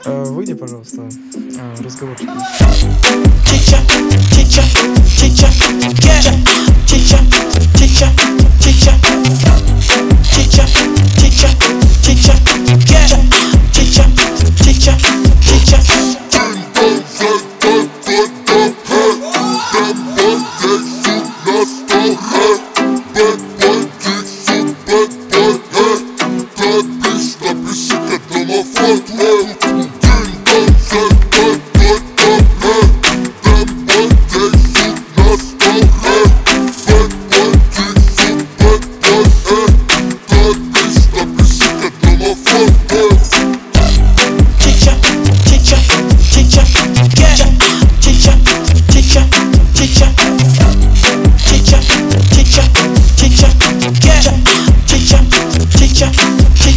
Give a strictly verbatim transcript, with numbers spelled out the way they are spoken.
Э, выйди, пожалуйста. Э, разговорчик есть. Teacher, teacher, teacher, yeah. Teacher, teacher, teacher, teacher, teacher, teacher, yeah. Teacher, teacher, teacher. Teacher,